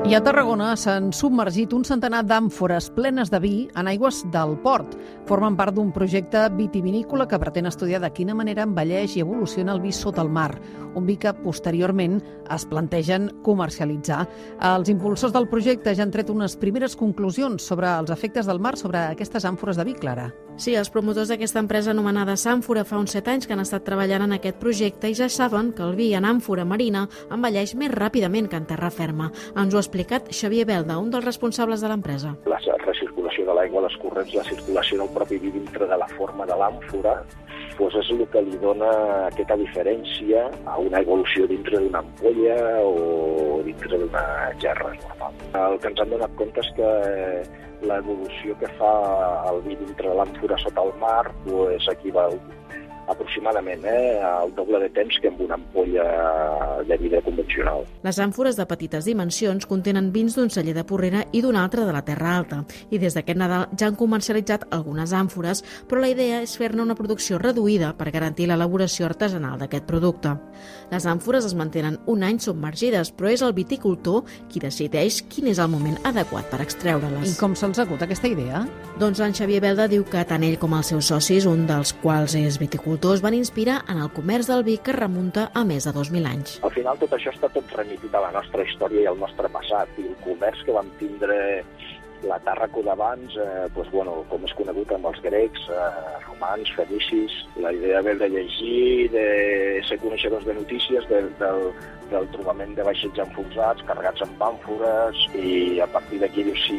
I a Tarragona s'han submergit un centenar d'àmfores plenes de vi en aigües del port. Formen part d'un projecte vitivinícola que pretén estudiar de quina manera envelleix i evoluciona el vi sota el mar, un vi que posteriorment es plantegen comercialitzar. Els impulsors del projecte ja han tret unes primeres conclusions sobre els efectes del mar sobre aquestes àmfores de vi, Clara. Sí, els promotors d'aquesta empresa anomenada Sàmfora fa uns 7 anys que han estat treballant en aquest projecte i ja saben que el vi en àmfora marina envelleix més ràpidament que en terra ferma. Ens ho ha explicat Xavier Belda, un dels responsables de l'empresa. La recirculació de l'aigua, les corrents, la circulació del propi vi dintre de la forma de l'àmfora, doncs és el que li dona aquesta diferència a una evolució dintre d'una ampolla o dintre d'una gerra normal. El que ens hem donat compte és que l'evolució que fa el vi dintre de l'àmfora sota el mar doncs equival aproximadament al doble de temps que amb una ampolla de vidre convencional. Les àmfores de petites dimensions contenen vins d'un celler de Porrera i d'un altre de la Terra Alta. I des d'aquest Nadal ja han comercialitzat algunes àmfores, però la idea és fer-ne una producció reduïda per garantir l'elaboració artesanal d'aquest producte. Les àmfores es mantenen un any submergides, però és el viticultor qui decideix quin és el moment adequat per extreure-les. I com se'ls acut aquesta idea? Doncs en Xavier Belda diu que tant ell com els seus socis, un dels quals és viticultor, van inspirar en el comerç del vi que remunta a més de 2.000 anys. Al final tot això està tot remitit a la nostra història i al nostre passat. I el comerç que vam tindre la Tàrraco d'abans, com és conegut amb els grecs, romans, fenicis, la idea de llegir, de ser coneixedors de notícies, del trobament de vaixells enfonsats, carregats amb àmfores, i a partir d'aquí diu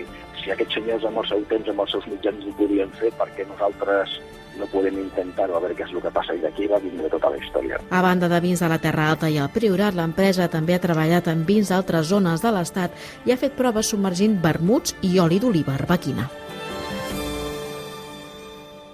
si aquests senyors amb el seu temps, amb els seus mitjans ho podien fer, perquè nosaltres no podem intentar-ho, a veure què és el que passa, i d'aquí va vindre tota la història. A banda de vins de la Terra Alta i el Priorat, l'empresa també ha treballat en vins d'altres zones de l'Estat i ha fet proves submergint vermuts i oli d'oliva arbequina.